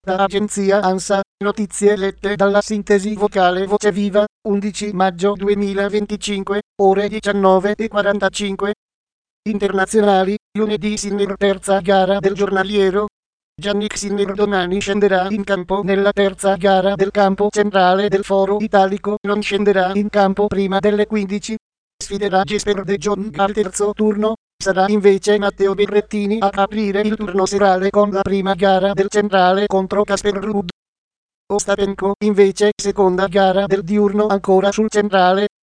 Da agenzia ANSA, notizie lette dalla sintesi vocale Voce Viva, 11 maggio 2025, ore 19:45. Internazionali, lunedì Sinner terza gara del giornaliero. Yannick Sinner domani scenderà in campo nella terza gara del campo centrale del Foro Italico, non scenderà in campo prima delle 15. Sfiderà Jesper De Jong al terzo turno. Sarà invece Matteo Berrettini a aprire il turno serale con la prima gara del centrale contro Casper Ruud. Ostapenko invece seconda gara del diurno ancora sul centrale.